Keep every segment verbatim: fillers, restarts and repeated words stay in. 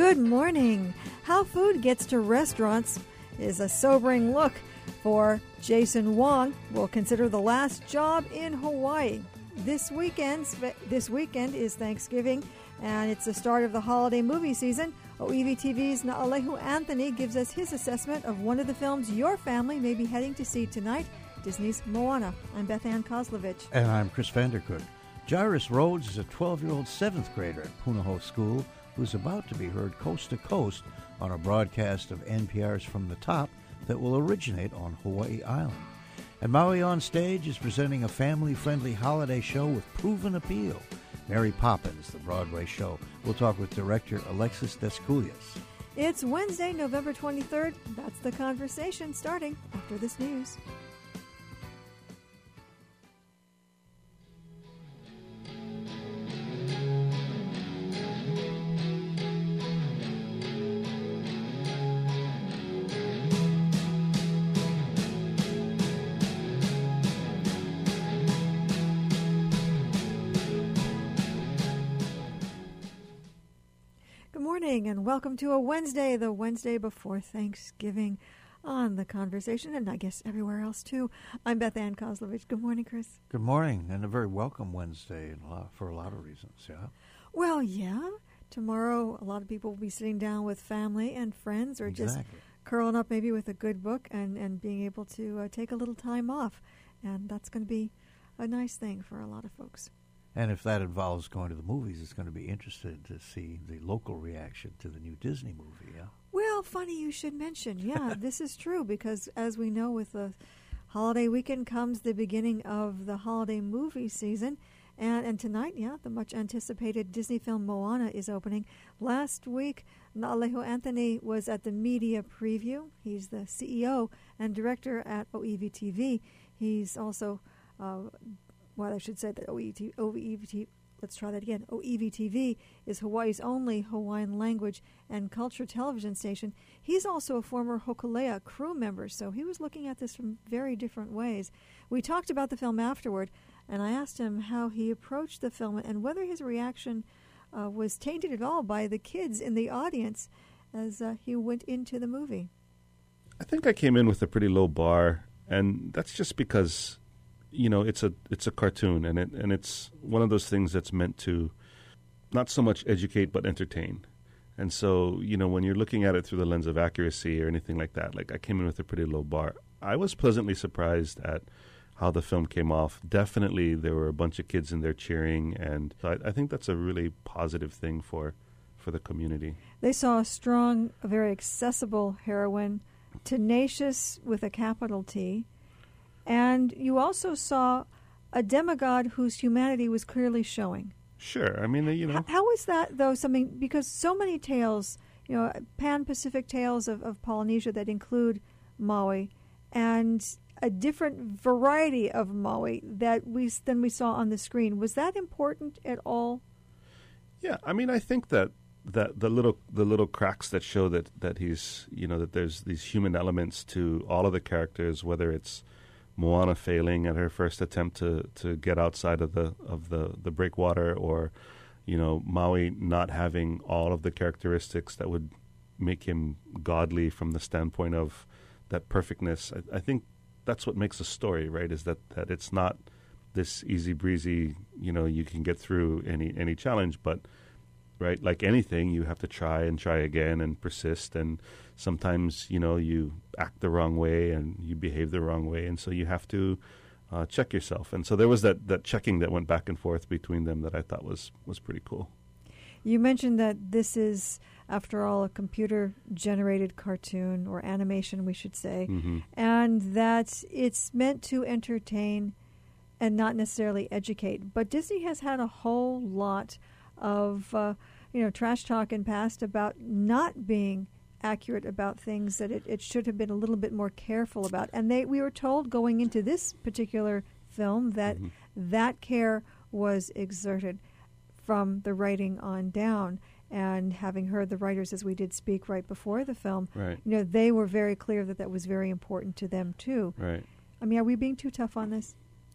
Good morning. How food gets to restaurants is a sobering look for Jason Wong. We'll consider the last job in Hawaii. This weekend's, this weekend is Thanksgiving, and it's the start of the holiday movie season. O E V T V's Naalehu Anthony gives us his assessment of one of the films your family may be heading to see tonight, Disney's Moana. I'm Beth Ann Kozlovich. And I'm Chris Vandercook. Jairus Rhodes is a twelve-year-old seventh grader at Punahou School who's about to be heard coast to coast on a broadcast of N P R's From the Top that will originate on Hawaii Island. And Maui on Stage is presenting a family-friendly holiday show with proven appeal. Mary Poppins, the Broadway show. We'll talk with director Alexis Descoulias. It's Wednesday, November twenty-third. That's the conversation starting after this news. And welcome to a Wednesday, the Wednesday before Thanksgiving on The Conversation, and I guess everywhere else too. I'm Beth Ann Kozlovich. Good morning, Chris. Good morning, and a very welcome Wednesday for a lot of reasons, yeah? Well, yeah. Tomorrow, a lot of people will be sitting down with family and friends, or exactly. just curling up maybe with a good book and, and being able to uh, take a little time off, and that's going to be a nice thing for a lot of folks. And if that involves going to the movies, it's going to be interesting to see the local reaction to the new Disney movie, yeah? Well, funny you should mention. Yeah, this is true because, as we know, with the holiday weekend comes the beginning of the holiday movie season. And, and tonight, yeah, the much-anticipated Disney film Moana is opening. Last week, Naalehu Anthony was at the media preview. He's the C E O and director at O E V T V. He's also... Uh, Well, I should say that O E V T, let's try that again. O E V T V is Hawaii's only Hawaiian language and culture television station. He's also a former Hokulea crew member, so he was looking at this from very different ways. We talked about the film afterward, and I asked him how he approached the film and whether his reaction uh, was tainted at all by the kids in the audience as uh, he went into the movie. I think I came in with a pretty low bar, and that's just because... You know, it's a it's a cartoon, and it and it's one of those things that's meant to not so much educate but entertain. And so, you know, when you're looking at it through the lens of accuracy or anything like that, like I came in with a pretty low bar. I was pleasantly surprised at how the film came off. Definitely, there were a bunch of kids in there cheering, and so I, I think that's a really positive thing for for the community. They saw a strong, a very accessible heroine, tenacious with a capital T. And you also saw a demigod whose humanity was clearly showing. Sure. I mean, you know. How, how is that, though, something, because so many tales, you know, pan-Pacific tales of, of Polynesia that include Maui, and a different variety of Maui that we than we saw on the screen. Was that important at all? Yeah. I mean, I think that that the little the little cracks that show that, that he's, you know, that there's these human elements to all of the characters, whether it's Moana failing at her first attempt to, to get outside of the of the, the breakwater, or, you know, Maui not having all of the characteristics that would make him godly from the standpoint of that perfectness. I, I think that's what makes a story, right, is that, that it's not this easy breezy, you know, you can get through any, any challenge, but, right, like anything, you have to try and try again and persist, and sometimes, you know, you act the wrong way and you behave the wrong way, and so you have to uh, check yourself. And so there was that, that checking that went back and forth between them that I thought was, was pretty cool. You mentioned that this is, after all, a computer-generated cartoon, or animation, we should say, mm-hmm. and that it's meant to entertain and not necessarily educate. But Disney has had a whole lot of, uh, you know, trash talk in past about not being accurate about things that it, it should have been a little bit more careful about. And they we were told going into this particular film that mm-hmm. that care was exerted from the writing on down. And having heard the writers, as we did speak right before the film, right. you know, they were very clear that that was very important to them too. Right. I mean, are we being too tough on this?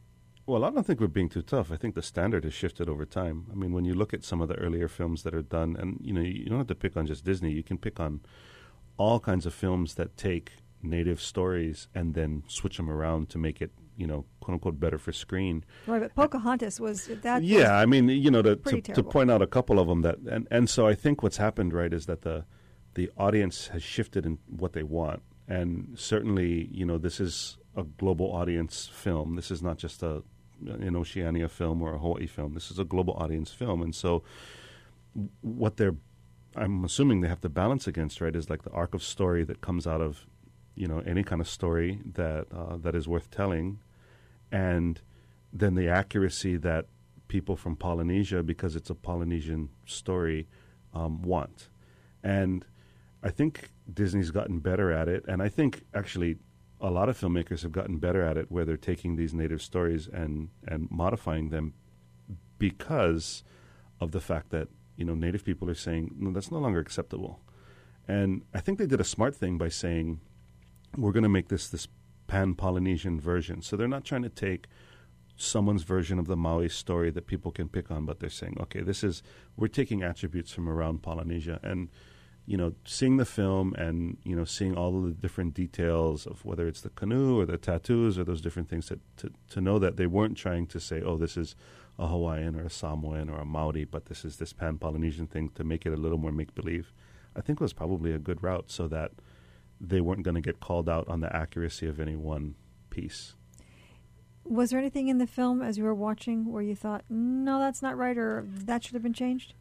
Well, I don't think we're being too tough. I think the standard has shifted over time. I mean, when you look at some of the earlier films that are done, and you know, you don't have to pick on just Disney. You can pick on all kinds of films that take native stories and then switch them around to make it, you know, quote unquote, better for screen. Right, but Pocahontas was that. Yeah, was I mean, you know, to, to, to terrible. point out a couple of them that, and, and so I think what's happened, right, is that the the audience has shifted in what they want, and certainly, you know, this is a global audience film. This is not just a an Oceania film or a Hawaii film. This is a global audience film, and so what they're, I'm assuming they have to balance against, right, is like the arc of story that comes out of, you know, any kind of story that uh, that is worth telling, and then the accuracy that people from Polynesia, because it's a Polynesian story, um, want. And I think Disney's gotten better at it, and I think actually a lot of filmmakers have gotten better at it, where they're taking these native stories and, and modifying them because of the fact that, you know, native people are saying, no, that's no longer acceptable. And I think they did a smart thing by saying, we're going to make this this pan-Polynesian version. So they're not trying to take someone's version of the Maui story that people can pick on, but they're saying, okay, this is, we're taking attributes from around Polynesia. And you know, seeing the film and, you know, seeing all of the different details of whether it's the canoe or the tattoos or those different things, that, to, to know that they weren't trying to say, oh, this is a Hawaiian or a Samoan or a Maori, but this is this pan-Polynesian thing, to make it a little more make-believe, I think was probably a good route, so that they weren't going to get called out on the accuracy of any one piece. Was there anything in the film as you were watching where you thought, no, that's not right, or that should have been changed?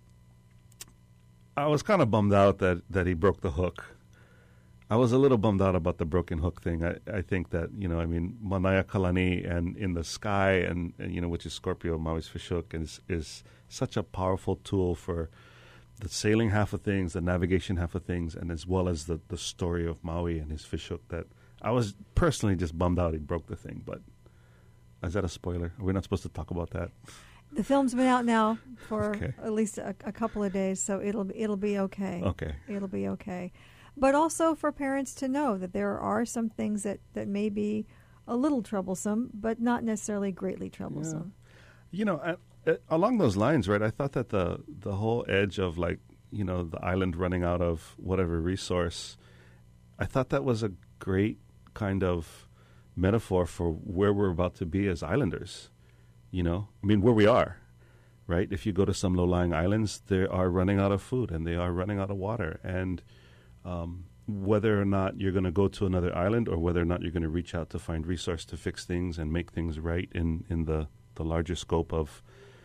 I was kind of bummed out that, that he broke the hook. I was a little bummed out about the broken hook thing. I, I think that, you know, I mean, Manaya Kalani and In the Sky, and, and you know, which is Scorpio, Maui's fish hook, is, is such a powerful tool for the sailing half of things, the navigation half of things, and as well as the, the story of Maui and his fish hook, that I was personally just bummed out he broke the thing. But is that a spoiler? We're not supposed to talk about that. The film's been out now for Okay. at least a, a couple of days, so it'll it'll be okay. Okay. It'll be okay. But also for parents to know that there are some things that, that may be a little troublesome, but not necessarily greatly troublesome. Yeah. You know, I, I, along those lines, right, I thought that the the whole edge of, like, you know, the island running out of whatever resource, I thought that was a great kind of metaphor for where we're about to be as islanders. You know, I mean, where we are, right? If you go to some low-lying islands, they are running out of food and they are running out of water. And um, whether or not you're going to go to another island, or whether or not you're going to reach out to find resource to fix things and make things right in, in the, the larger scope of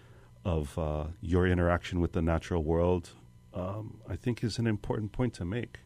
of uh, your interaction with the natural world, um, I think is an important point to make.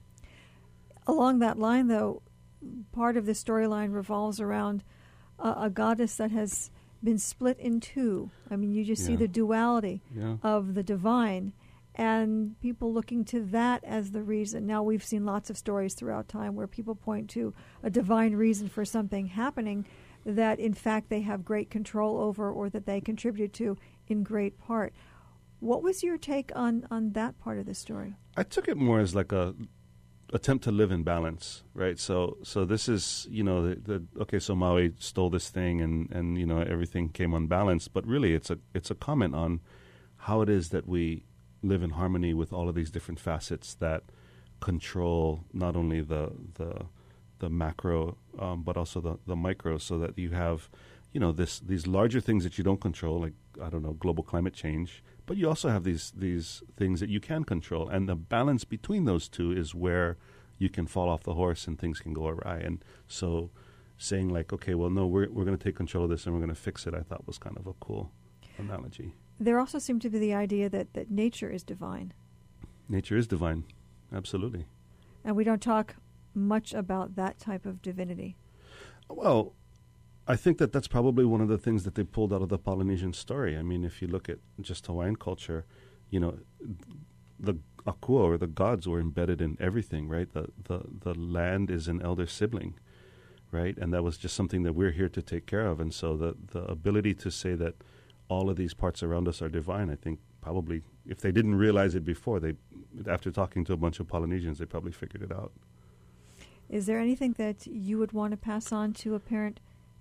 Along that line, though, part of the storyline revolves around a, a goddess that has been split in two. I mean, you just see Yeah. the duality Yeah. of the divine, and people looking to that as the reason. Now, we've seen lots of stories throughout time where people point to a divine reason for something happening that, in fact, they have great control over, or that they contribute to in great part. What was your take on, on that part of the story? I took it more as like a attempt to live in balance, right? So, so this is, you know, the, the okay. So Maui stole this thing, and, and you know, everything came unbalanced. But really, it's a it's a comment on how it is that we live in harmony with all of these different facets that control not only the the the macro, um, but also the the micro. So that you have, you know, this these larger things that you don't control, like, I don't know, global climate change. But you also have these these things that you can control, and the balance between those two is where you can fall off the horse and things can go awry. And so, saying like, okay, well, no, we're we're going to take control of this and we're going to fix it, I thought was kind of a cool analogy. There also seemed to be the idea that, that nature is divine. Nature is divine, absolutely. And we don't talk much about that type of divinity. Well, I think that that's probably one of the things that they pulled out of the Polynesian story. I mean, if you look at just Hawaiian culture, you know, the akua, or the gods, were embedded in everything, right? The, the the land is an elder sibling, right? And that was just something that we're here to take care of. And so the, the ability to say that all of these parts around us are divine, I think probably, if they didn't realize it before, they, after talking to a bunch of Polynesians, they probably figured it out. Is there anything that you would want to pass on to a parent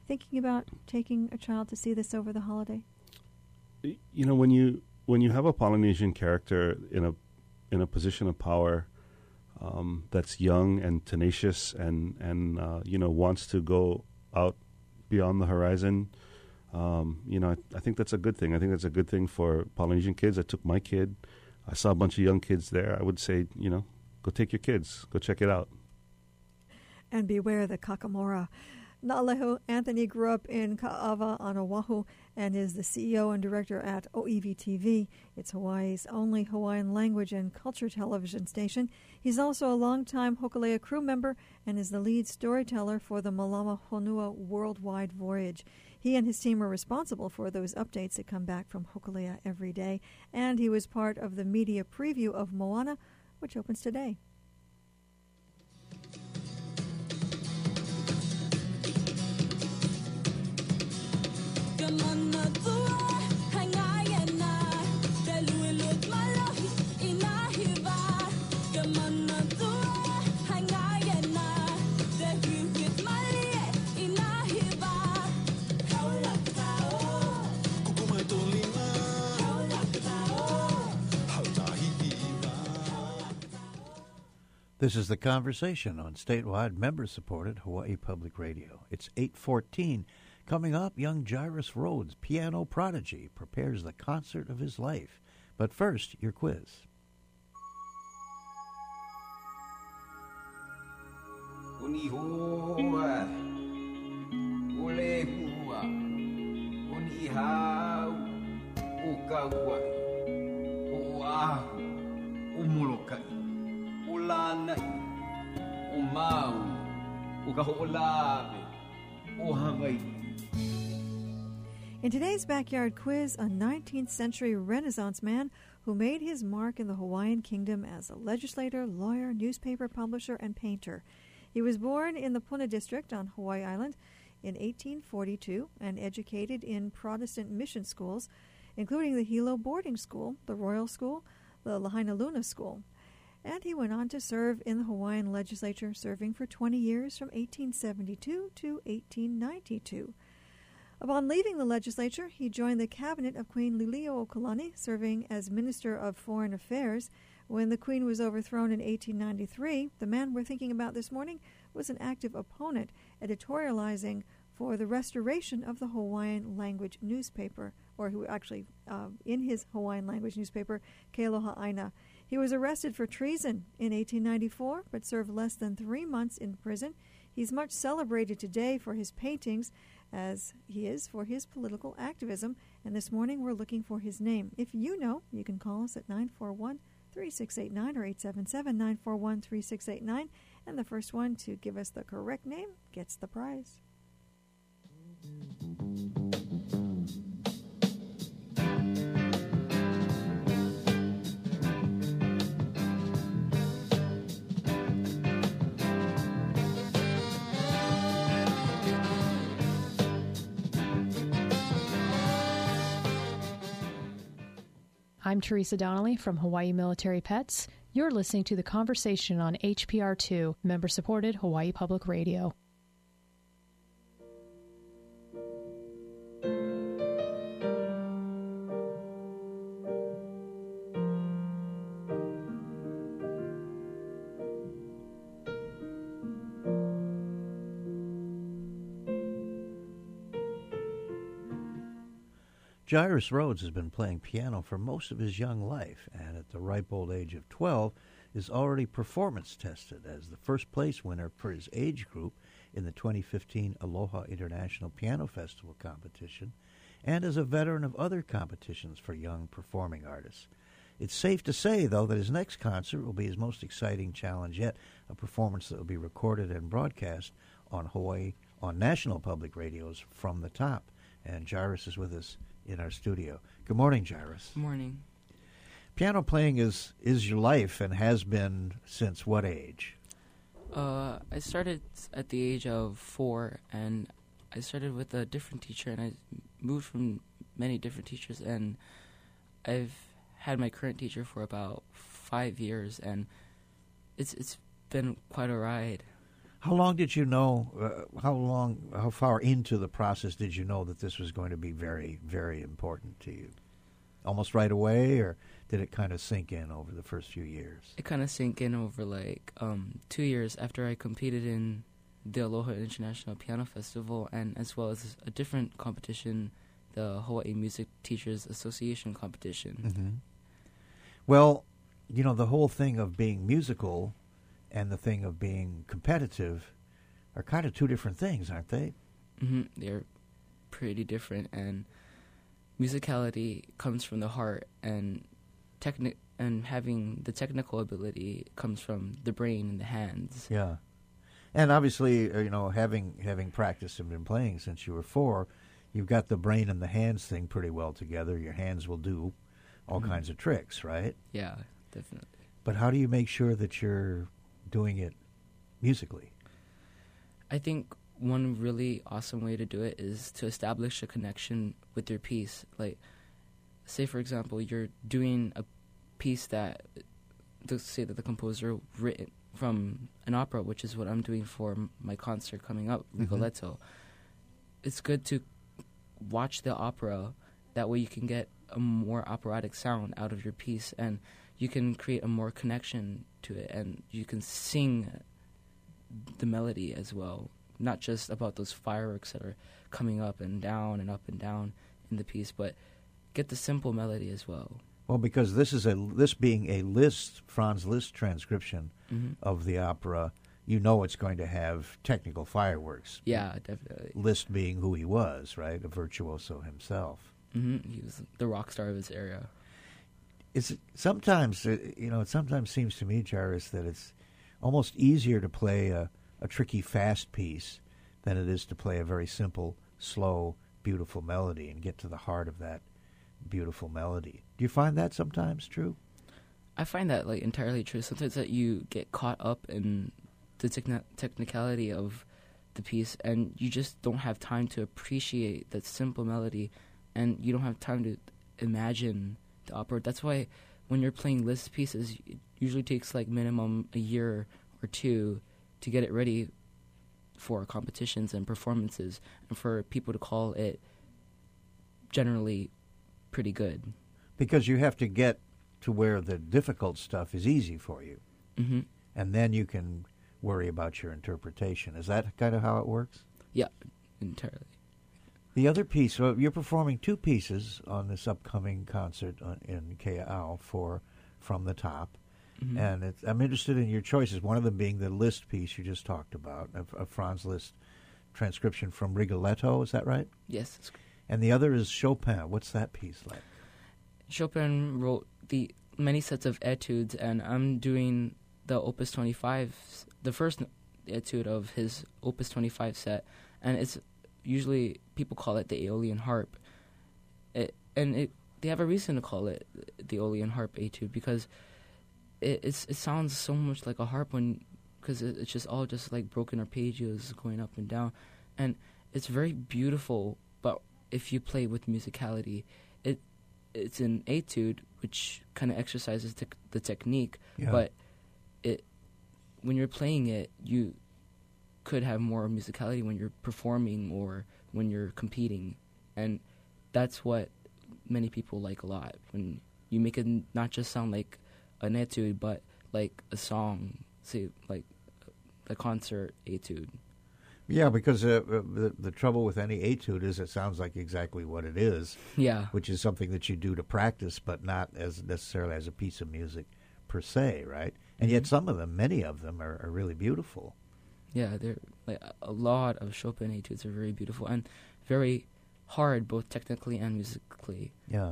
thinking about taking a child to see this over the holiday? You know, when you when you have a Polynesian character in a in a position of power um, that's young and tenacious and and uh, you know wants to go out beyond the horizon, um, you know, I, I think that's a good thing. I think that's a good thing for Polynesian kids. I took my kid. I saw a bunch of young kids there. I would say, you know, go take your kids. Go check it out. And beware the kakamora. Na'alehu Anthony grew up in Ka'ava on Oahu and is the C E O and director at O E V T V. It's Hawaii's only Hawaiian language and culture television station. He's also a longtime Hokulea crew member and is the lead storyteller for the Malama Honua Worldwide Voyage. He and his team are responsible for those updates that come back from Hokulea every day, and he was part of the media preview of Moana, which opens today. This is The Conversation on statewide member-supported Hawaii Public Radio. It's eight fourteen. Coming up, young Jairus Rhodes, piano prodigy, prepares the concert of his life. But first, your quiz. In today's Backyard Quiz, a nineteenth century Renaissance man who made his mark in the Hawaiian Kingdom as a legislator, lawyer, newspaper publisher, and painter. He was born in the Puna district on Hawaii Island in eighteen forty-two and educated in Protestant mission schools, including the Hilo Boarding School, the Royal School, the Lahaina Luna School. And he went on to serve in the Hawaiian legislature, serving for twenty years from eighteen seventy-two to eighteen ninety-two. Upon leaving the legislature, he joined the cabinet of Queen Liliuokalani, serving as Minister of Foreign Affairs. When the Queen was overthrown in eighteen ninety-three, the man we're thinking about this morning was an active opponent, editorializing for the restoration of the Hawaiian language newspaper, or who actually, uh, in his Hawaiian language newspaper, Kealoha Aina. He was arrested for treason in eighteen ninety-four, but served less than three months in prison. He's much celebrated today for his paintings, as he is for his political activism, and this morning we're looking for his name. If you know, you can call us at nine four one, three six eight nine or eight seven seven, nine four one, three six eight nine, and the first one to give us the correct name gets the prize. I'm Teresa Donnelly from Hawaii Military Pets. You're listening to The Conversation on H P R two, member-supported Hawaii Public Radio. Jairus Rhodes has been playing piano for most of his young life, and at the ripe old age of twelve is already performance tested as the first place winner for his age group in the twenty fifteen Aloha International Piano Festival competition, and as a veteran of other competitions for young performing artists. It's safe to say, though, that his next concert will be his most exciting challenge yet, a performance that will be recorded and broadcast on Hawaii, on National Public Radio's From the Top. And Jairus is with us in our studio. Good morning, Jairus. Good morning. Piano playing is, is your life and has been since what age? Uh, I started at the age of four, and I started with a different teacher, and I moved from many different teachers, and I've had my current teacher for about five years, and it's it's been quite a ride. How long did you know, uh, how long, how far into the process did you know that this was going to be very, very important to you? Almost right away, or did it kind of sink in over the first few years? It kind of sank in over like um, two years after I competed in the Aloha International Piano Festival, and as well as a different competition, the Hawaii Music Teachers Association competition. Mm-hmm. Well, you know, the whole thing of being musical and the thing of being competitive are kind of two different things, aren't they? Mm-hmm. They're pretty different, and musicality comes from the heart, and techni- and having the technical ability comes from the brain and the hands. Yeah. And obviously, uh, you know, having having practiced and been playing since you were four, you've got the brain and the hands thing pretty well together. Your hands will do all Mm-hmm. kinds of tricks, right? Yeah, definitely. But how do you make sure that you're doing it musically? I think one really awesome way to do it is to establish a connection with your piece. Like, say, for example, you're doing a piece that, let's say that the composer written from an opera, which is what I'm doing for m- my concert coming up, Mhm. Rigoletto. It's good to watch the opera. That way you can get a more operatic sound out of your piece, and you can create a more connection to it, and you can sing the melody as well, not just about those fireworks that are coming up and down and up and down in the piece, but get the simple melody as well. Well, because this is a this being a Liszt, Franz Liszt transcription Mm-hmm. of the opera, you know it's going to have technical fireworks. Yeah, definitely. Liszt being who he was, right? A virtuoso himself. Mm-hmm. He was the rock star of his era. It's sometimes, uh, you know, it sometimes seems to me, Jairus, that it's almost easier to play a, a tricky, fast piece than it is to play a very simple, slow, beautiful melody and get to the heart of that beautiful melody. Do you find that sometimes true? I find that like entirely true. Sometimes that you get caught up in the techni- technicality of the piece, and you just don't have time to appreciate that simple melody, and you don't have time to imagine the opera. That's why when you're playing Liszt pieces, it usually takes like minimum a year or two to get it ready for competitions and performances, and for people to call it generally pretty good. Because you have to get to where the difficult stuff is easy for you, Mm-hmm. and then you can worry about your interpretation. Is that kind of how it works? Yeah, entirely. The other piece, well, you're performing two pieces on this upcoming concert on, in Kea'au for From the Top, Mm-hmm. and it's, I'm interested in your choices, one of them being the Liszt piece you just talked about, a, a Franz Liszt transcription from Rigoletto, is that right? Yes, that's correct. And the other is Chopin. What's that piece like? Chopin wrote the many sets of etudes, and I'm doing the Opus twenty-five, the first etude of his Opus twenty-five set, and it's usually people call it the Aeolian harp, it, and it they have a reason to call it the Aeolian harp etude because it it's, it sounds so much like a harp when because it, it's just all just like broken arpeggios going up and down, and it's very beautiful. But if you play with musicality, it it's an etude which kind of exercises te- the technique, Yeah. but it when you're playing it, you could have more musicality when you're performing or when you're competing, and that's what many people like a lot. When you make it n- not just sound like an etude, but like a song, say like a concert etude. Yeah, because uh, uh, the, the trouble with any etude is it sounds like exactly what it is, Yeah, which is something that you do to practice, but not as necessarily as a piece of music per se, right? And yet Mhm. some of them, many of them, are, are really beautiful. yeah. They're like a- a lot of Chopin etudes are very beautiful and very hard, both technically and musically. Yeah.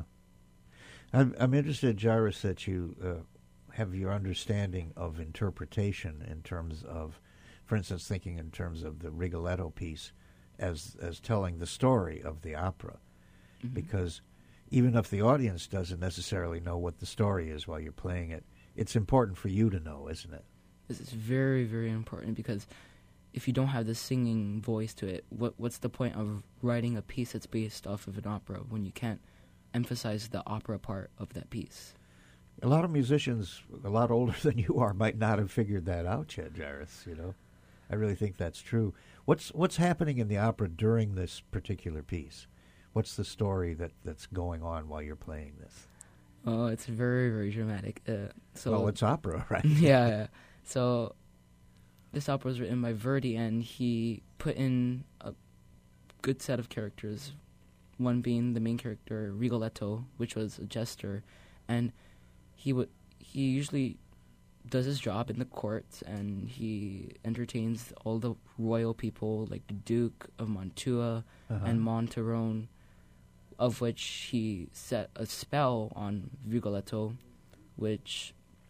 I'm, I'm interested, Jairus, that you uh, have your understanding of interpretation in terms of, for instance, thinking in terms of the Rigoletto piece as as telling the story of the opera. Mhm. Because even if the audience doesn't necessarily know what the story is while you're playing it, it's important for you to know, isn't it? This is very, very important because if you don't have the singing voice to it, what what's the point of writing a piece that's based off of an opera when you can't emphasize the opera part of that piece? A lot of musicians, a lot older than you are, might not have figured that out yet, Jairus, you know? I really think that's true. What's what's happening in the opera during this particular piece? What's the story that, that's going on while you're playing this? Oh, it's very, very dramatic. Uh, so well, it's opera, right? yeah, yeah. So this opera was written by Verdi, and he put in a good set of characters, one being the main character, Rigoletto, which was a jester, and he would he usually does his job in the courts, and he entertains all the royal people, like the Duke of Mantua Uh-huh. and Monterone, of which he set a spell on Rigoletto, which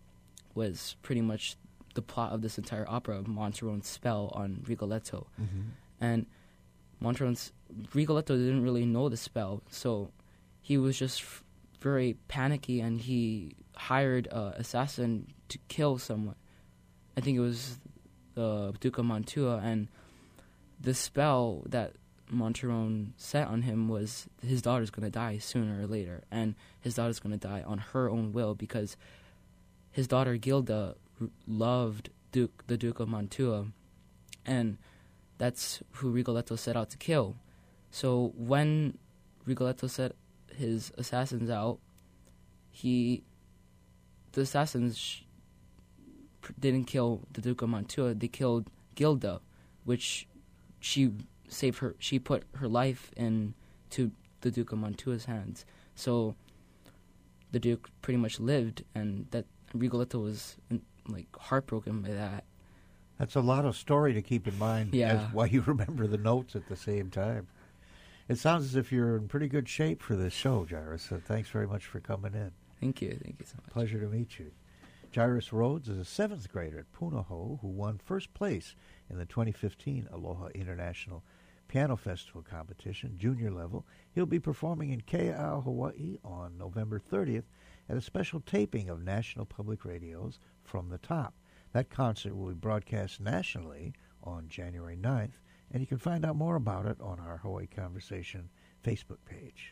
was pretty much the plot of this entire opera, Monterone's spell on Rigoletto. Mm-hmm. And Monterone's Rigoletto didn't really know the spell, so he was just f- very panicky, and he hired an assassin to kill someone. I think it was the Duke of Mantua, and the spell that Monterone set on him was his daughter's going to die sooner or later, and his daughter's going to die on her own will because his daughter Gilda r- loved Duke, the Duke of Mantua, and that's who Rigoletto set out to kill. So when Rigoletto set his assassins out, he, the assassins sh- didn't kill the Duke of Mantua. They killed Gilda, which she saved her. She put her life into the Duke of Mantua's hands. So the Duke pretty much lived, and that Rigoletto was like heartbroken by that. That's a lot of story to keep in mind Yeah. as while you remember the notes at the same time. It sounds as if you're in pretty good shape for this show, Jairus, so thanks very much for coming in. Thank you. Thank you so much. Pleasure to meet you. Jairus Rhodes is a seventh grader at Punahou who won first place in the twenty fifteen Aloha International Piano Festival competition, junior level. He'll be performing in Keaau, Hawaii on November thirtieth at a special taping of National Public Radio's From the Top. That concert will be broadcast nationally on January ninth, and you can find out more about it on our Hawaii Conversation Facebook page.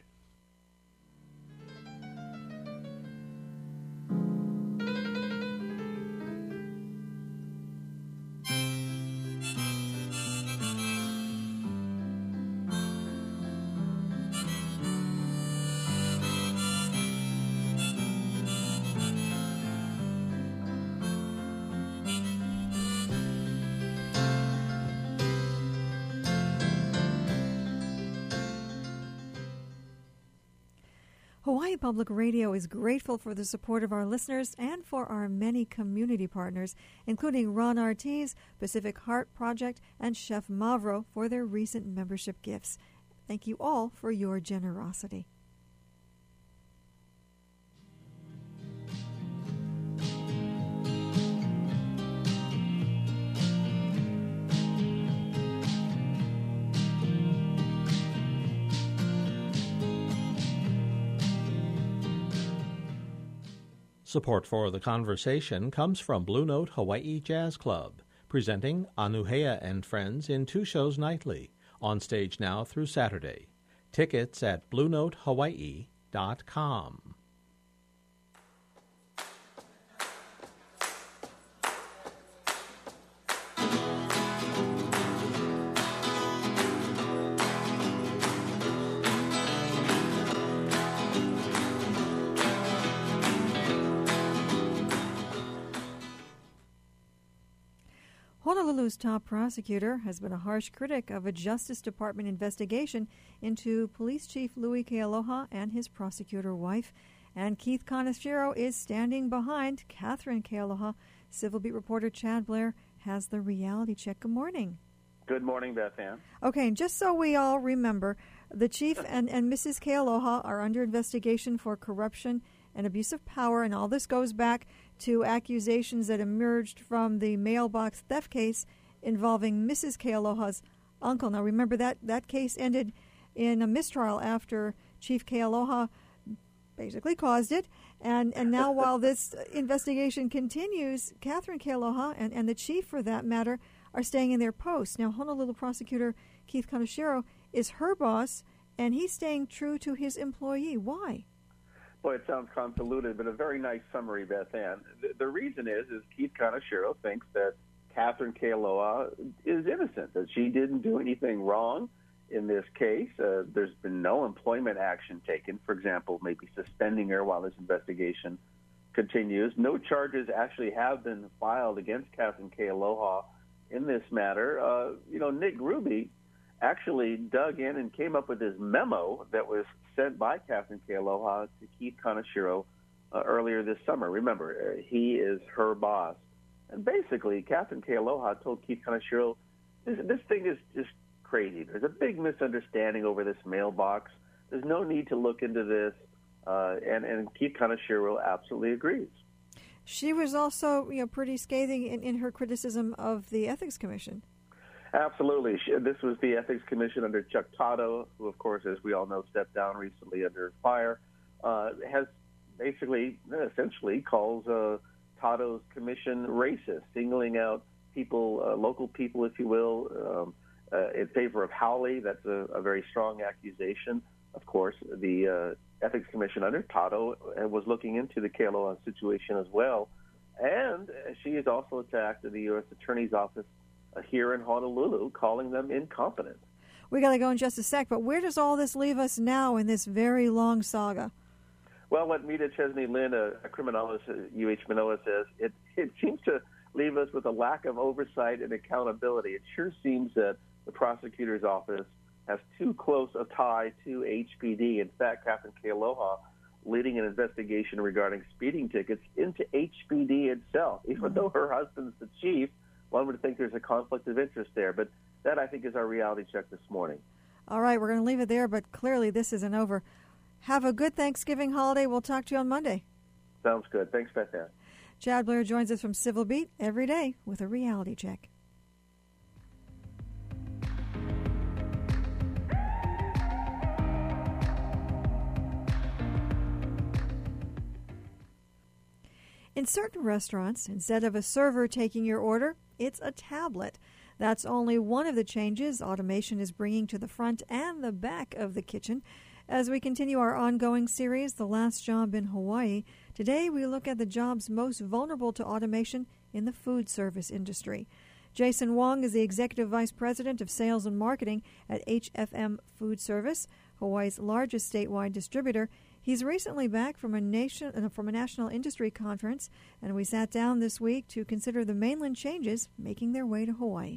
Hawaii Public Radio is grateful for the support of our listeners and for our many community partners, including Ron Ortiz, Pacific Heart Project, and Chef Mavro for their recent membership gifts. Thank you all for your generosity. Support for the conversation comes from Blue Note Hawaii Jazz Club, presenting Anuhea and Friends in two shows nightly, on stage now through Saturday. Tickets at blue note hawaii dot com. Honolulu's top prosecutor has been a harsh critic of a Justice Department investigation into Police Chief Louis Kealoha and his prosecutor wife. And Keith Kaneshiro is standing behind Catherine Kealoha. Civil Beat reporter Chad Blair has the reality check. Good morning. Good morning, Beth Ann. Okay, and just so we all remember, the chief and, and Missus Kealoha are under investigation for corruption and abuse of power, and all this goes back to accusations that emerged from the mailbox theft case involving Missus Kealoha's uncle. Now, remember that that case ended in a mistrial after Chief Kealoha basically caused it, and, and now while this investigation continues, Catherine Kealoha and, and the chief, for that matter, are staying in their posts. Now, Honolulu prosecutor Keith Kaneshiro is her boss, and he's staying true to his employee. Why? Boy, it sounds convoluted, but a very nice summary, Beth Ann. The, the reason is, is Keith Kaneshiro thinks that Catherine Kealoha is innocent, that she didn't do anything wrong in this case. Uh, there's been no employment action taken, for example, maybe suspending her while this investigation continues. No charges actually have been filed against Catherine Kealoha in this matter. Uh, you know, Nick Ruby actually dug in and came up with this memo that was sent by Catherine Kealoha to Keith Kaneshiro uh, earlier this summer. Remember, uh, he is her boss. And basically, Catherine Kealoha told Keith Kaneshiro, this, this thing is just crazy. There's a big misunderstanding over this mailbox. There's no need to look into this. Uh, and, and Keith Kaneshiro absolutely agrees. She was also, you know, pretty scathing in, in her criticism of the Ethics Commission. Absolutely. She, this was the Ethics Commission under Chuck Totto, who, of course, as we all know, stepped down recently under fire, uh, has basically, essentially calls uh, Totto's commission racist, singling out people, uh, local people, if you will, um, uh, in favor of Howley. That's a, a very strong accusation. Of course, the uh, Ethics Commission under Totto was looking into the Kealoha situation as well. And she has also attacked the U S Attorney's Office here in Honolulu, calling them incompetent. We got to go in just a sec, but where does all this leave us now in this very long saga? Well, what Mita Chesney-Lynn, a, a criminologist at U H Manoa, says, it, it seems to leave us with a lack of oversight and accountability. It sure seems that the prosecutor's office has too close a tie to H P D. In fact, Catherine Kealoha leading an investigation regarding speeding tickets into H P D itself. Even mm-hmm. though her husband's the chief, one would think there's a conflict of interest there. But that, I think, is our reality check this morning. All right, we're going to leave it there, but clearly this isn't over. Have a good Thanksgiving holiday. We'll talk to you on Monday. Sounds good. Thanks, Beth Ann. Chad Blair joins us from Civil Beat every day with a reality check. In certain restaurants, instead of a server taking your order, it's a tablet. That's only one of the changes automation is bringing to the front and the back of the kitchen. As we continue our ongoing series, The Last Job in Hawaii, today we look at the jobs most vulnerable to automation in the food service industry. Jason Wong is the Executive Vice President of Sales and Marketing at H F M Food Service, Hawaii's largest statewide distributor. He's recently back from a nation from a national industry conference, and we sat down this week to consider the mainland changes making their way to Hawaii.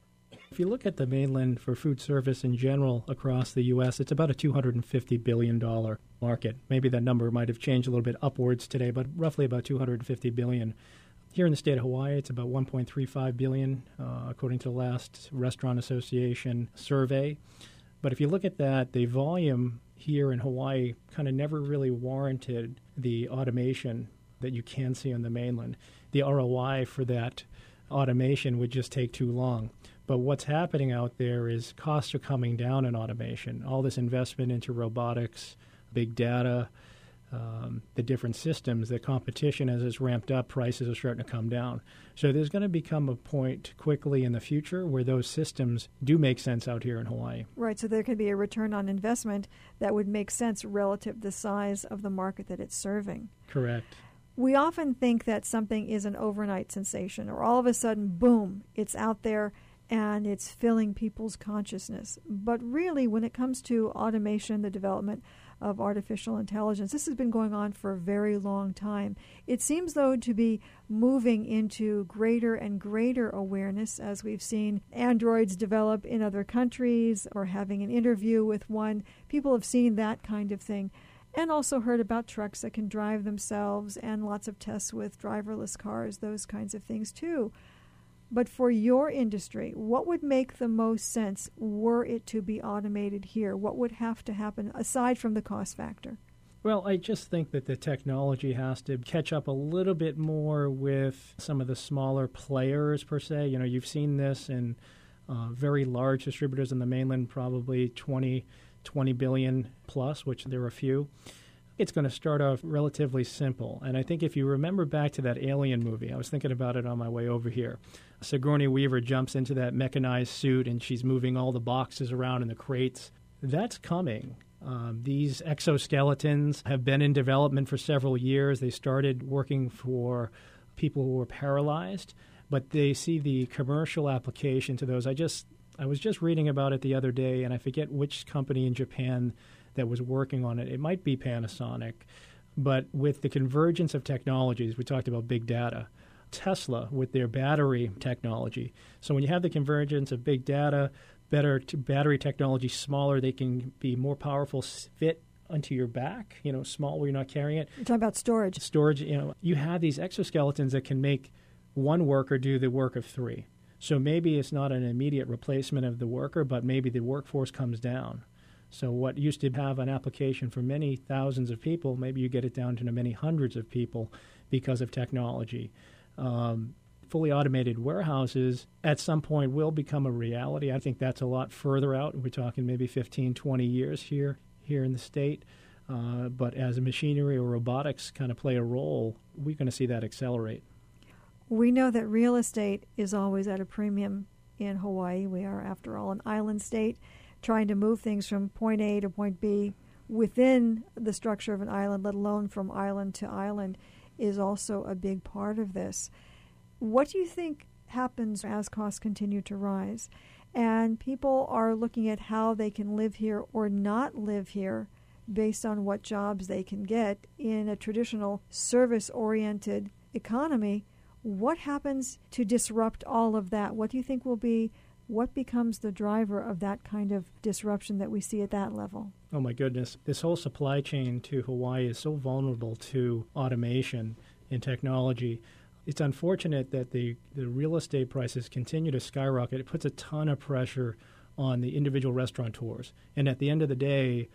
If you look at the mainland for food service in general across the U S, it's about a two hundred fifty billion dollars market. Maybe that number might have changed a little bit upwards today, but roughly about two hundred fifty billion dollars. Here in the state of Hawaii, it's about one point three five billion dollars, uh, according to the last Restaurant Association survey. But if you look at that, the volume here in Hawaii kind of never really warranted the automation that you can see on the mainland. The R O I for that automation would just take too long. But what's happening out there is costs are coming down in automation. All this investment into robotics, big data, um, the different systems, the competition as it's ramped up, prices are starting to come down. So there's going to become a point quickly in the future where those systems do make sense out here in Hawaii. Right, so there could be a return on investment that would make sense relative to the size of the market that it's serving. Correct. We often think that something is an overnight sensation, or all of a sudden, boom, it's out there and it's filling people's consciousness. But really, when it comes to automation, the development of artificial intelligence, this has been going on for a very long time. It seems, though, to be moving into greater and greater awareness as we've seen androids develop in other countries, or having an interview with one. People have seen that kind of thing, and also heard about trucks that can drive themselves, and lots of tests with driverless cars, those kinds of things too. But for your industry, what would make the most sense were it to be automated here? What would have to happen aside from the cost factor? Well, I just think that the technology has to catch up a little bit more with some of the smaller players, per se. You know, you've seen this in uh, very large distributors in the mainland, probably twenty, twenty billion plus, which there are a few. It's going to start off relatively simple. And I think if you remember back to that Alien movie, I was thinking about it on my way over here. Sigourney Weaver jumps into that mechanized suit, and she's moving all the boxes around in the crates. That's coming. Um, these exoskeletons have been in development for several years. They started working for people who were paralyzed, but they see the commercial application to those. I just I was just reading about it the other day, and I forget which company in Japan that was working on it. It might be Panasonic, but with the convergence of technologies, we talked about big data. Tesla with their battery technology. So when you have the convergence of big data, better t- battery technology, smaller, they can be more powerful, fit onto your back, you know, small where you're not carrying it. You're talking about storage. Storage, you know, you have these exoskeletons that can make one worker do the work of three. So maybe it's not an immediate replacement of the worker, but maybe the workforce comes down. So what used to have an application for many thousands of people, maybe you get it down to many hundreds of people because of technology. Um, fully automated warehouses at some point will become a reality. I think that's a lot further out. We're talking maybe fifteen, twenty years here here in the state. Uh, but as machinery or robotics kind of play a role, we're going to see that accelerate. We know that real estate is always at a premium in Hawaii. We are, after all, an island state, trying to move things from point A to point B within the structure of an island, let alone from island to island, is also a big part of this. What do you think happens as costs continue to rise and people are looking at how they can live here or not live here based on what jobs they can get in a traditional service-oriented economy? What happens to disrupt all of that? What do you think will be, what becomes the driver of that kind of disruption that we see at that level? Oh, my goodness. This whole supply chain to Hawaii is so vulnerable to automation and technology. It's unfortunate that the, the real estate prices continue to skyrocket. It puts a ton of pressure on the individual restaurateurs. And at the end of the day,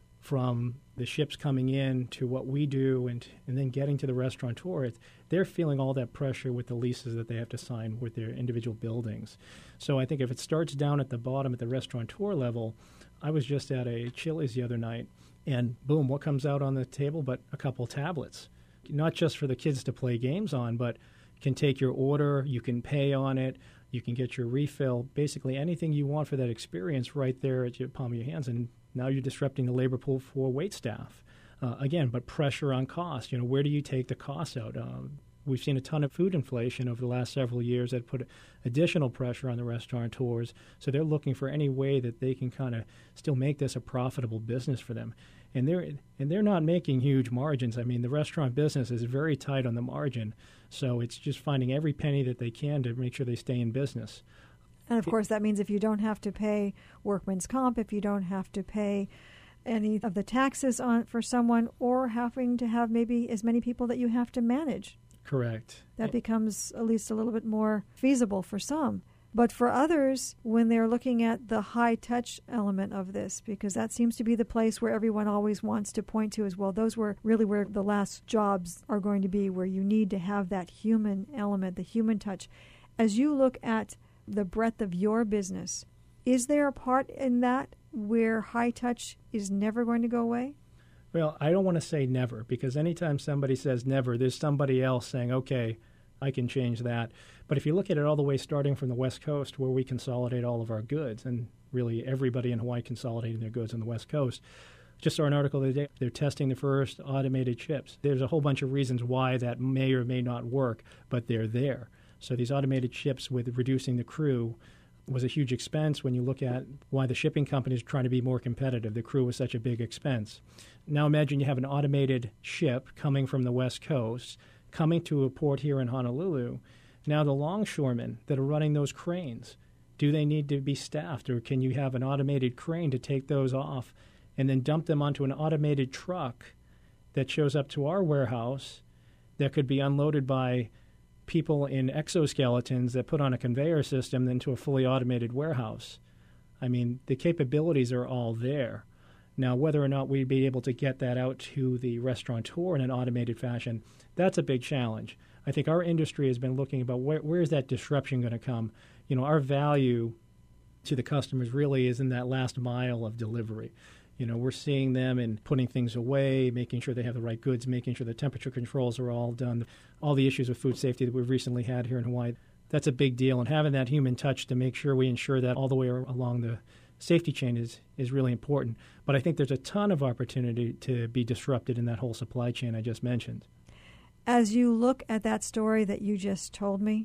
from the ships coming in to what we do and and then getting to the restaurateur, it's, they're feeling all that pressure with the leases that they have to sign with their individual buildings. So I think if it starts down at the bottom at the restaurateur level, I was just at a Chili's the other night, and boom, what comes out on the table but a couple tablets, not just for the kids to play games on, but can take your order, you can pay on it, you can get your refill, basically anything you want for that experience right there at your palm of your hands. And now you're disrupting the labor pool for wait staff. Uh, again, but pressure on cost. You know, where do you take the costs out? Um, we've seen a ton of food inflation over the last several years that put additional pressure on the restaurateurs. So they're looking for any way that they can kind of still make this a profitable business for them. And they're and they're not making huge margins. I mean, the restaurant business is very tight on the margin. So it's just finding every penny that they can to make sure they stay in business. And, of course, that means if you don't have to pay workman's comp, if you don't have to pay any of the taxes on for someone, or having to have maybe as many people that you have to manage. Correct. That becomes at least a little bit more feasible for some. But for others, when they're looking at the high-touch element of this, because that seems to be the place where everyone always wants to point to as well, those were really where the last jobs are going to be, where you need to have that human element, the human touch. As you look at the breadth of your business, is there a part in that where high touch is never going to go away? Well, I don't want to say never, because anytime somebody says never, there's somebody else saying, okay, I can change that. But if you look at it all the way starting from the West Coast, where we consolidate all of our goods, and really everybody in Hawaii consolidating their goods on the West Coast, just saw an article the other day, they're testing the first automated chips. There's a whole bunch of reasons why that may or may not work, but they're there. So these automated ships with reducing the crew was a huge expense when you look at why the shipping companies are trying to be more competitive. The crew was such a big expense. Now imagine you have an automated ship coming from the West Coast, coming to a port here in Honolulu. Now the longshoremen that are running those cranes, do they need to be staffed, or can you have an automated crane to take those off and then dump them onto an automated truck that shows up to our warehouse that could be unloaded by people in exoskeletons that put on a conveyor system into a fully automated warehouse? I mean, the capabilities are all there. Now, whether or not we'd be able to get that out to the restaurateur in an automated fashion, that's a big challenge. I think our industry has been looking about where, where is that disruption going to come? You know, our value to the customers really is in that last mile of delivery. You know, we're seeing them in putting things away, making sure they have the right goods, making sure the temperature controls are all done. All the issues with food safety that we've recently had here in Hawaii, that's a big deal. And having that human touch to make sure we ensure that all the way along the safety chain is, is really important. But I think there's a ton of opportunity to be disrupted in that whole supply chain I just mentioned. As you look at that story that you just told me,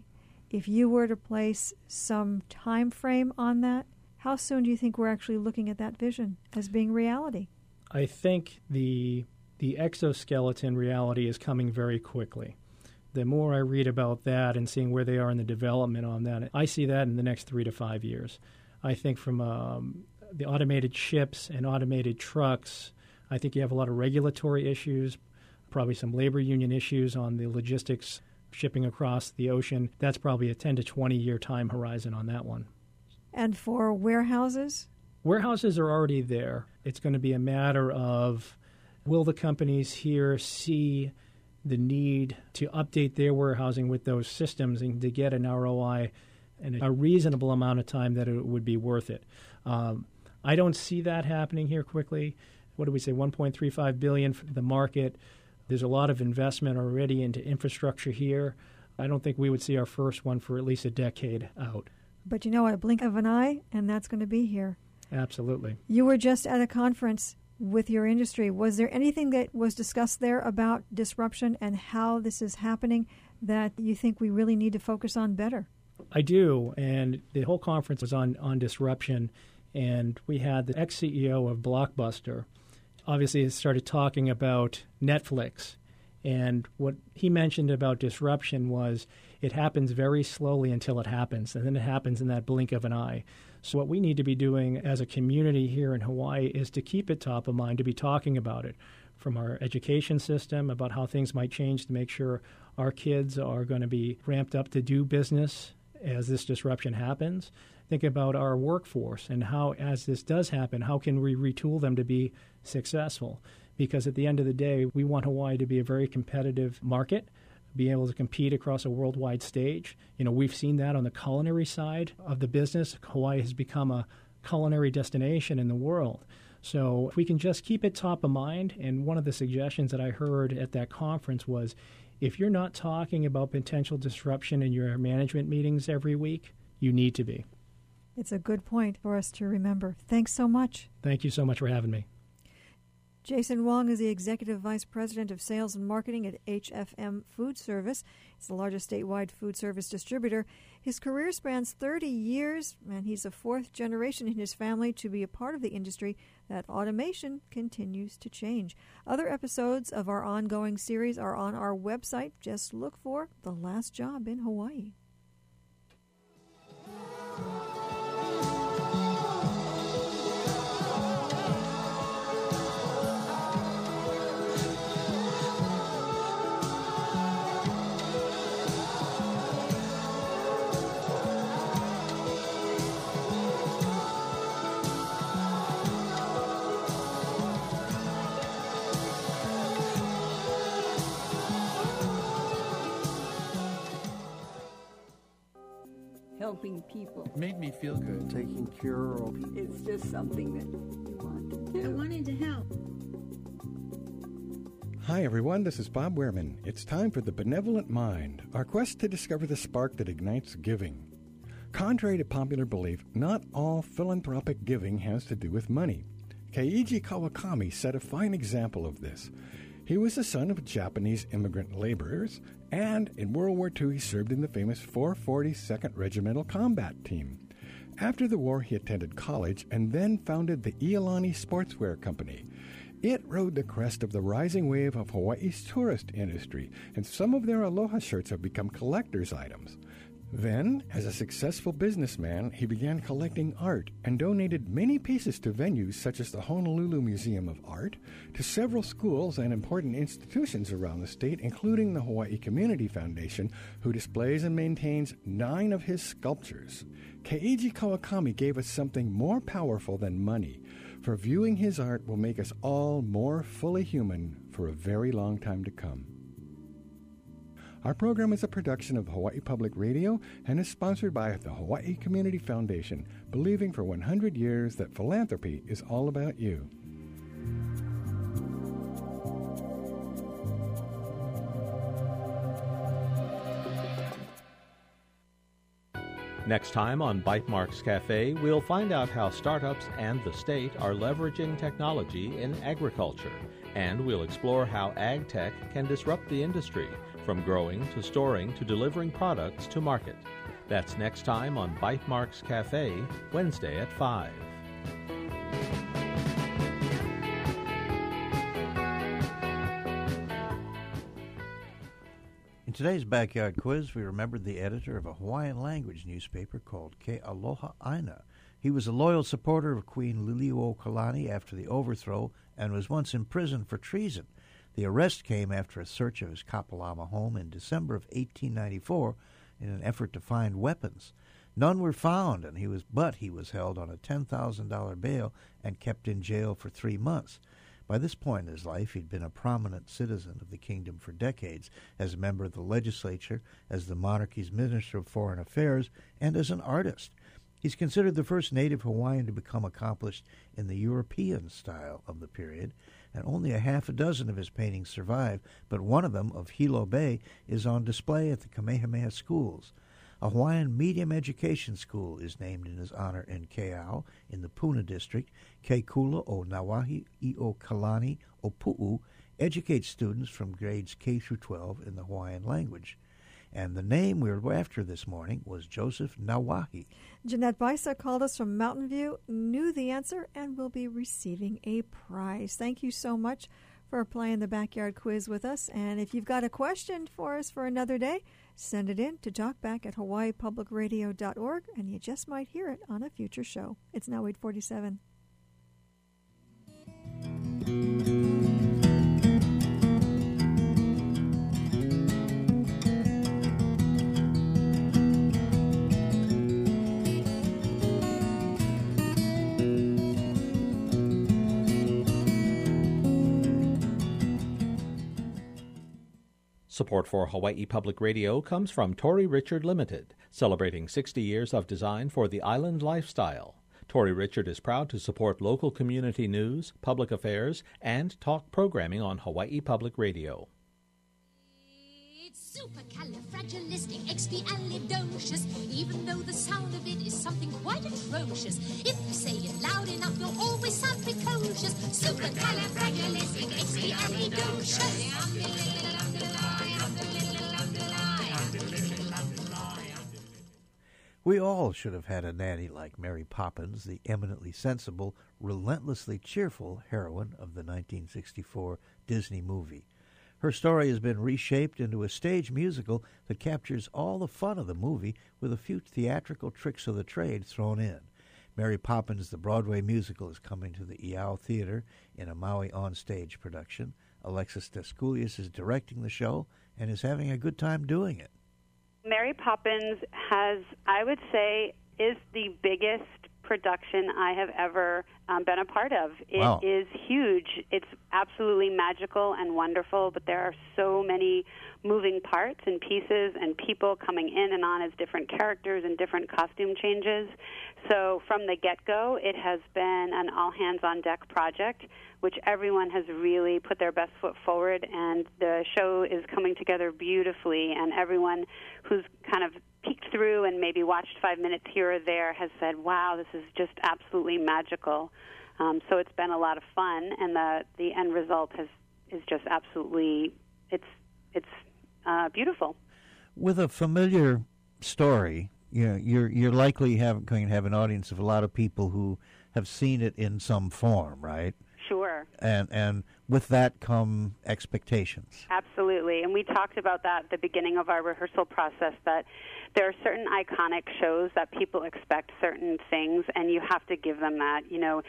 If you were to place some time frame on that, how soon do you think we're actually looking at that vision as being reality? I think the the exoskeleton reality is coming very quickly. The more I read about that and seeing where they are in the development on that, I see that in the next three to five years. I think from um, the automated ships and automated trucks, I think you have a lot of regulatory issues, probably some labor union issues on the logistics shipping across the ocean. That's probably a ten to twenty year time horizon on that one. And for warehouses? Warehouses are already there. It's going to be a matter of, will the companies here see the need to update their warehousing with those systems and to get an R O I in a reasonable amount of time that it would be worth it. Um, I don't see that happening here quickly. What do we say, one point three five billion dollars for the market. There's a lot of investment already into infrastructure here. I don't think we would see our first one for at least a decade out. But you know, a blink of an eye, and that's going to be here. Absolutely. You were just at a conference with your industry. Was there anything that was discussed there about disruption and how this is happening that you think we really need to focus on better? I do, and the whole conference was on, on disruption, and we had the ex-C E O of Blockbuster. Obviously, he started talking about Netflix, and what he mentioned about disruption was it happens very slowly until it happens, and then it happens in that blink of an eye. So what we need to be doing as a community here in Hawaii is to keep it top of mind, to be talking about it from our education system, about how things might change to make sure our kids are going to be ramped up to do business as this disruption happens. Think about our workforce and how, as this does happen, how can we retool them to be successful? Because at the end of the day, we want Hawaii to be a very competitive market, be able to compete across a worldwide stage. You know, we've seen that on the culinary side of the business. Hawaii has become a culinary destination in the world. So if we can just keep it top of mind, and one of the suggestions that I heard at that conference was, if you're not talking about potential disruption in your management meetings every week, you need to be. It's a good point for us to remember. Thanks so much. Thank you so much for having me. Jason Wong is the Executive Vice President of Sales and Marketing at H F M Food Service. It's the largest statewide food service distributor. His career spans thirty years, and he's a fourth generation in his family to be a part of the industry that automation continues to change. Other episodes of our ongoing series are on our website. Just look for The Last Job in Hawaii. Helping people. Made me feel good. Taking care of people. It's just something that you want to do. I wanted to help. Hi, everyone. This is Bob Wehrman. It's time for The Benevolent Mind, our quest to discover the spark that ignites giving. Contrary to popular belief, not all philanthropic giving has to do with money. Keiji Kawakami set a fine example of this. He was the son of Japanese immigrant laborers, and in World War Two he served in the famous four forty-second Regimental Combat Team. After the war, he attended college and then founded the Iolani Sportswear Company. It rode the crest of the rising wave of Hawaii's tourist industry, and some of their aloha shirts have become collector's items. Then, as a successful businessman, he began collecting art and donated many pieces to venues such as the Honolulu Museum of Art, to several schools and important institutions around the state, including the Hawaii Community Foundation, who displays and maintains nine of his sculptures. Keiji Kawakami gave us something more powerful than money, for viewing his art will make us all more fully human for a very long time to come. Our program is a production of Hawaii Public Radio and is sponsored by the Hawaii Community Foundation, believing for one hundred years that philanthropy is all about you. Next time on Bytemarks Cafe, we'll find out how startups and the state are leveraging technology in agriculture And we'll explore how ag tech can disrupt the industry, from growing to storing to delivering products to market. That's next time on Bite Marks Cafe, Wednesday at five. In today's Backyard Quiz, we remembered the editor of a Hawaiian language newspaper called Ke Aloha Aina. He was a loyal supporter of Queen Liliuokalani after the overthrow and was once imprisoned for treason. The arrest came after a search of his Kapalama home in December of eighteen ninety-four in an effort to find weapons. None were found, and he was but he was held on a ten thousand dollars bail and kept in jail for three months. By this point in his life, he'd been a prominent citizen of the kingdom for decades, as a member of the legislature, as the monarchy's Minister of Foreign Affairs, and as an artist. He's considered the first native Hawaiian to become accomplished in the European style of the period, and only a half a dozen of his paintings survive, but one of them, of Hilo Bay, is on display at the Kamehameha Schools. A Hawaiian medium education school is named in his honor in Keau, in the Puna district. Ke Kula o Nawahi I o Kalani o Pu'u educates students from grades K through twelve in the Hawaiian language. And the name we were after this morning was Joseph Nawahi. Jeanette Bissa called us from Mountain View, knew the answer, and will be receiving a prize. Thank you so much for playing the Backyard Quiz with us. And if you've got a question for us for another day, send it in to talkback at hawaii public radio dot org, and you just might hear it on a future show. It's now eight forty-seven. Support for Hawaii Public Radio comes from Tory Richard Limited, celebrating sixty years of design for the island lifestyle. Tory Richard is proud to support local community news, public affairs, and talk programming on Hawaii Public Radio. It's supercalifragilisticexpialidocious, even though the sound of it is something quite atrocious. If you say it loud enough, you'll always sound precocious. Supercalifragilisticexpialidocious. We all should have had a nanny like Mary Poppins, the eminently sensible, relentlessly cheerful heroine of the nineteen sixty-four Disney movie. Her story has been reshaped into a stage musical that captures all the fun of the movie with a few theatrical tricks of the trade thrown in. Mary Poppins, the Broadway musical, is coming to the Iao Theater in a Maui on-stage production. Alexis Descoulias is directing the show and is having a good time doing it. Mary Poppins has, I would say, is the biggest production I have ever um, been a part of. It wow. is huge. It's absolutely magical and wonderful, but there are so many moving parts and pieces and people coming in and on as different characters and different costume changes. So from the get-go, it has been an all-hands-on-deck project, which everyone has really put their best foot forward, and the show is coming together beautifully, and everyone who's kind of peeked through and maybe watched five minutes here or there has said, wow, this is just absolutely magical. Um, so it's been a lot of fun, and the, the end result has, is just absolutely, it's, it's uh, beautiful. With a familiar story, you know, you're you're likely have, going to have an audience of a lot of people who have seen it in some form, right? Sure. And and with that come expectations. Absolutely. And we talked about that at the beginning of our rehearsal process, that there are certain iconic shows that people expect certain things, and you have to give them that. You know,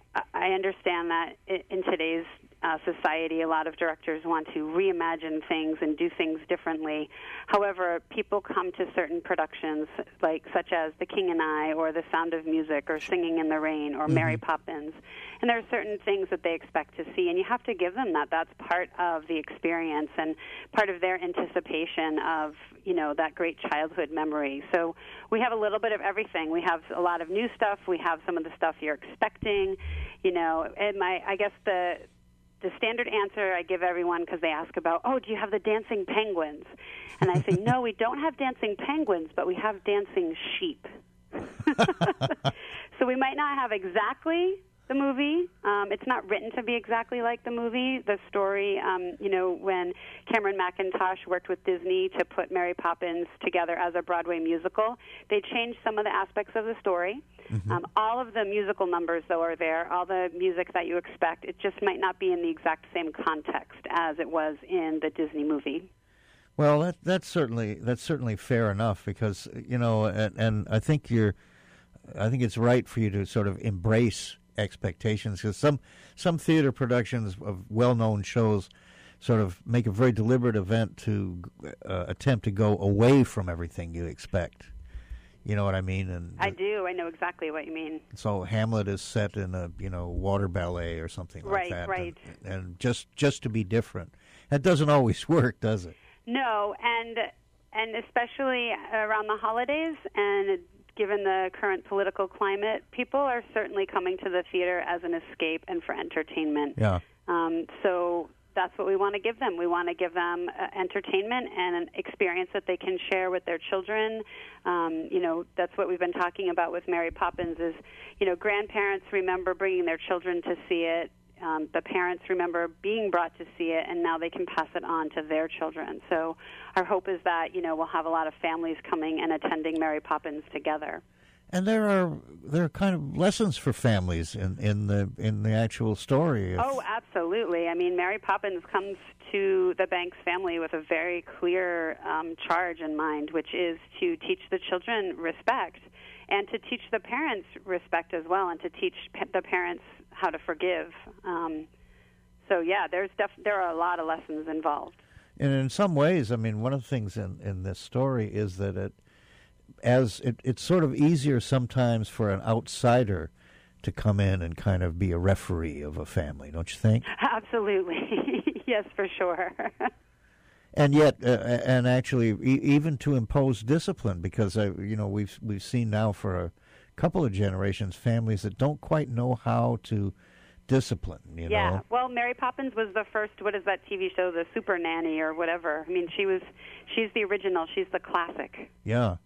I understand that in today's uh, society, a lot of directors want to reimagine things and do things differently. However, people come to certain productions, like such as The King and I, or The Sound of Music, or Singing in the Rain, or mm-hmm. Mary Poppins, and there are certain things that they expect to see, and you have to give them that. That's part of the experience and part of their anticipation of, you know, that great childhood memory. So we have a little bit of everything. We have a lot of new stuff. We have some of the stuff you're expecting, you know, and my, I guess the the standard answer I give everyone, because they ask about, oh, do you have the dancing penguins? And I say, no, we don't have dancing penguins, but we have dancing sheep. So we might not have exactly the movie. Um, it's not written to be exactly like the movie. The story, um, you know, when Cameron McIntosh worked with Disney to put Mary Poppins together as a Broadway musical, they changed some of the aspects of the story. Mm-hmm. Um, all of the musical numbers, though, are there, all the music that you expect. It just might not be in the exact same context as it was in the Disney movie. Well, that, that's certainly that's certainly fair enough because, you know, and, and I think you're, I think it's right for you to sort of embrace expectations because some some theater productions of well-known shows sort of make a very deliberate event to uh, attempt to go away from everything you expect. You know what I mean? And I do. I know exactly what you mean. So Hamlet is set in a you know water ballet or something like right, that, right, right. And, and just just to be different. That doesn't always work, does it? No, and and especially around the holidays and. Given the current political climate, people are certainly coming to the theater as an escape and for entertainment. Yeah. Um, so that's what we want to give them. We want to give them uh, entertainment and an experience that they can share with their children. Um, you know, that's what we've been talking about with Mary Poppins is, you know, grandparents remember bringing their children to see it. Um, the parents remember being brought to see it, and now they can pass it on to their children. So our hope is that, you know, we'll have a lot of families coming and attending Mary Poppins together. And there are there are kind of lessons for families in, in the in the actual story. Oh, absolutely. I mean, Mary Poppins comes to the Banks family with a very clear um, charge in mind, which is to teach the children respect and to teach the parents respect as well, and to teach p- the parents how to forgive. Um, so, yeah, there's def- there are a lot of lessons involved. And in some ways, I mean, one of the things in, in this story is that it, as it, it's sort of easier sometimes for an outsider to come in and kind of be a referee of a family, don't you think? Absolutely. Yes, for sure. And yet, uh, and actually, e- even to impose discipline, because uh, you know we've we've seen now for a couple of generations families that don't quite know how to discipline. You yeah. know. Well, Mary Poppins was the first. What is that T V show? The Super Nanny or whatever. I mean, she was. She's the original. She's the classic. Yeah.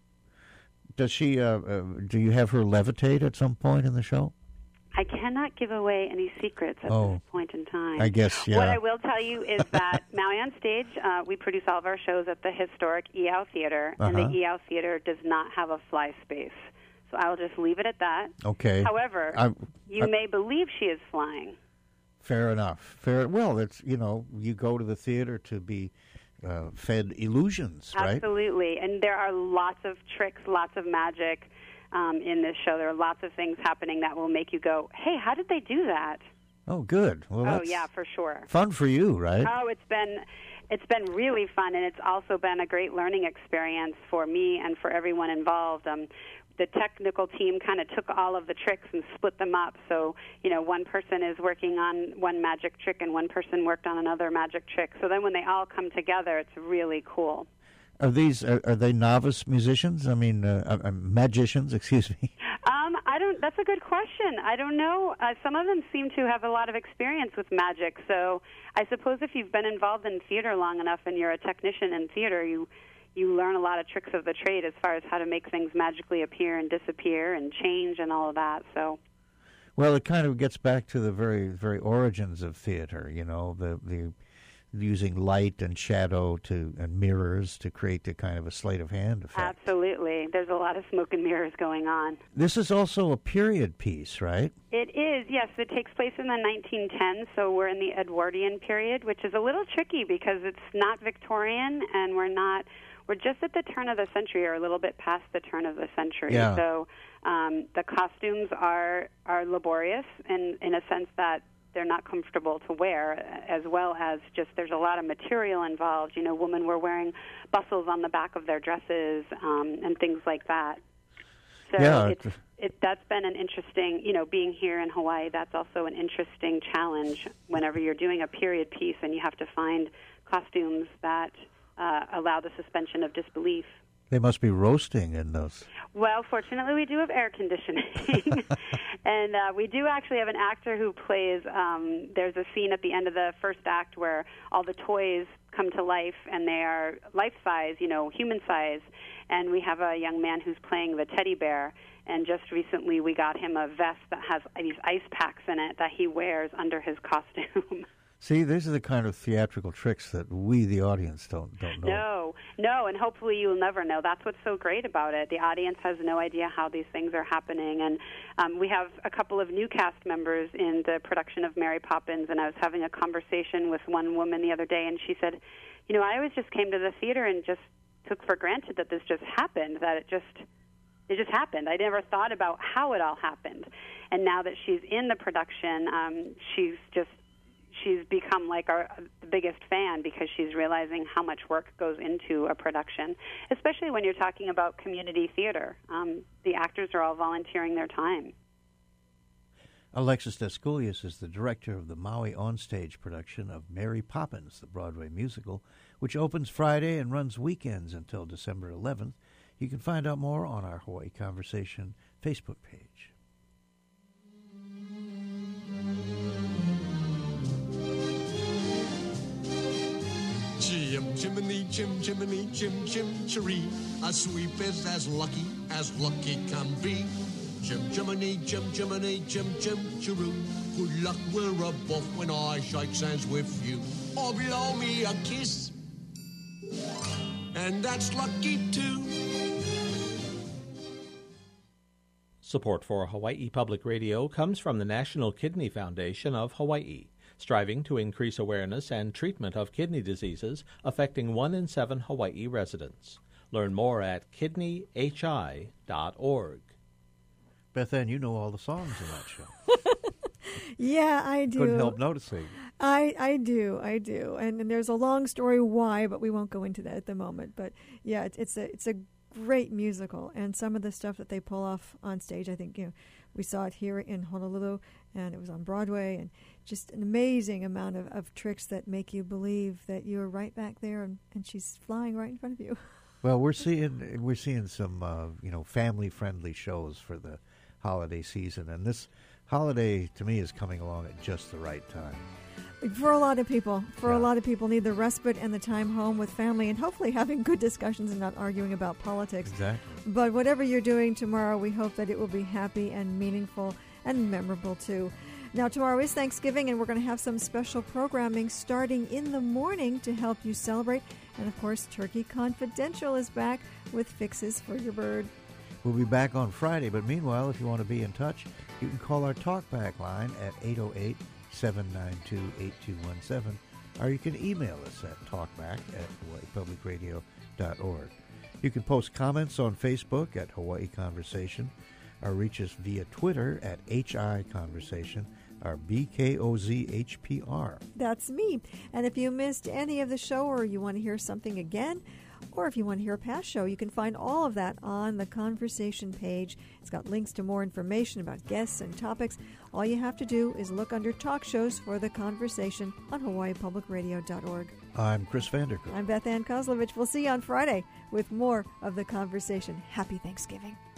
Does she? Uh, uh, do you have her levitate at some point in the show? I cannot give away any secrets at oh, this point in time. I guess, yeah. What I will tell you is that Maui on Stage, uh, we produce all of our shows at the historic E O W Theater, uh-huh. and the E O W Theater does not have a fly space. So I will just leave it at that. Okay. However, I, you I, may believe she is flying. Fair enough. Fair. Well, it's you know you go to the theater to be uh, fed illusions, right? Absolutely, and there are lots of tricks, lots of magic. Um, in this show, there are lots of things happening that will make you go, hey, how did they do that? Oh, good. Well, oh, that's yeah, for sure. Fun for you, right? Oh, it's been it's been really fun, and it's also been a great learning experience for me and for everyone involved. Um, the technical team kind of took all of the tricks and split them up. So, you know, one person is working on one magic trick and one person worked on another magic trick. So then when they all come together, it's really cool. Are these are, are they novice musicians? I mean, uh, uh, magicians. Excuse me. Um, I don't. That's a good question. I don't know. Uh, some of them seem to have a lot of experience with magic. So I suppose if you've been involved in theater long enough and you're a technician in theater, you you learn a lot of tricks of the trade as far as how to make things magically appear and disappear and change and all of that. So. Well, it kind of gets back to the very very origins of theater. You know, the the. using light and shadow to and mirrors to create the kind of a sleight of hand effect. Absolutely. There's a lot of smoke and mirrors going on. This is also a period piece, right? It is, yes. It takes place in the nineteen tens, so we're in the Edwardian period, which is a little tricky because it's not Victorian and we're not, we're just at the turn of the century or a little bit past the turn of the century. Yeah. So um, the costumes are, are laborious in, in a sense that they're not comfortable to wear, as well as just there's a lot of material involved. You know, women were wearing bustles on the back of their dresses um, and things like that. So yeah. it's, it, that's been an interesting, you know, being here in Hawaii, that's also an interesting challenge whenever you're doing a period piece and you have to find costumes that uh, allow the suspension of disbelief. They must be roasting in those. Well, fortunately, we do have air conditioning, And uh, we do actually have an actor who plays, um, there's a scene at the end of the first act where all the toys come to life, and they are life-size, you know, human-size. And we have a young man who's playing the teddy bear. And just recently we got him a vest that has these ice packs in it that he wears under his costume. See, these are the kind of theatrical tricks that we, the audience, don't don't know. No, no, and hopefully you'll never know. That's what's so great about it. The audience has no idea how these things are happening. And um, we have a couple of new cast members in the production of Mary Poppins, and I was having a conversation with one woman the other day, and she said, you know, I always just came to the theater and just took for granted that this just happened, that it just... It just happened. I never thought about how it all happened. And now that she's in the production, um, she's just she's become like our the biggest fan because she's realizing how much work goes into a production, especially when you're talking about community theater. Um, the actors are all volunteering their time. Alexis Descoulias is the director of the Maui Onstage production of Mary Poppins, the Broadway musical, which opens Friday and runs weekends until December eleventh. You can find out more on our Hawaii Conversation Facebook page. Jim, Jiminy, Jim, Jiminy, Jim, Jim, Cheree. A sweep is as lucky as lucky can be. Jim, Jiminy, Jim, Jiminy, Jim, Jim, Cheroo. Good luck, we're a buff when I shake hands with you. Or blow me a kiss. And that's lucky too. Support for Hawaii Public Radio comes from the National Kidney Foundation of Hawaii, striving to increase awareness and treatment of kidney diseases affecting one in seven Hawaii residents. Learn more at kidney h i dot org. Beth Ann, you know all the songs in that show. Yeah, I do. Couldn't help noticing. I, I do, I do. And, and there's a long story why, but we won't go into that at the moment. But yeah, it's, it's a it's a great musical, and some of the stuff that they pull off on stage, I think, you know, we saw it here in Honolulu, and it was on Broadway, and just an amazing amount of, of tricks that make you believe that you're right back there, and, and she's flying right in front of you. Well, we're seeing we're seeing some uh, you know family friendly shows for the holiday season, and this holiday to me is coming along at just the right time. For a lot of people, for Yeah. a lot of people need the respite and the time home with family, and hopefully having good discussions and not arguing about politics. Exactly. But whatever you're doing tomorrow, we hope that it will be happy and meaningful and memorable too. Now, tomorrow is Thanksgiving, and we're going to have some special programming starting in the morning to help you celebrate. And of course, Turkey Confidential is back with fixes for your bird. We'll be back on Friday, but meanwhile, if you want to be in touch, you can call our talkback line at eight oh eight, seven nine two, eight two one seven, or you can email us at talkback at hawaii public radio dot org. You can post comments on Facebook at Hawaii Conversation, or reach us via Twitter at H I Conversation, or B K O Z H P R. That's me. And if you missed any of the show, or you want to hear something again, or if you want to hear a past show, you can find all of that on the Conversation page. It's got links to more information about guests and topics. All you have to do is look under Talk Shows for the Conversation on hawaii public radio dot org. I'm Chris Vandercook. I'm Beth Ann Kozlovich. We'll see you on Friday with more of the Conversation. Happy Thanksgiving.